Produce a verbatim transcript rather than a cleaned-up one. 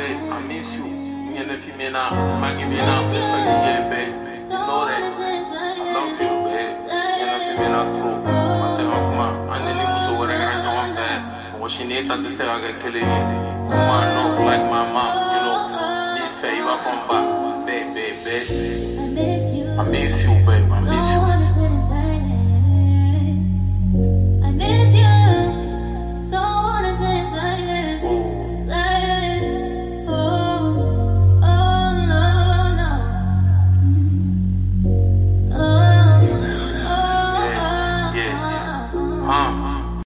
babe, I miss you. Me and the female now, Maggie me now, if I can get it, babe. You know that. I love you, babe. Me and the female now, true. I say, oh, come on. And then you so what I got to want that. What she needs to say, I got killing you. Come on, no, like my mom, you know. Be fair, you are from back. Babe, babe, babe. I miss you, babe. I miss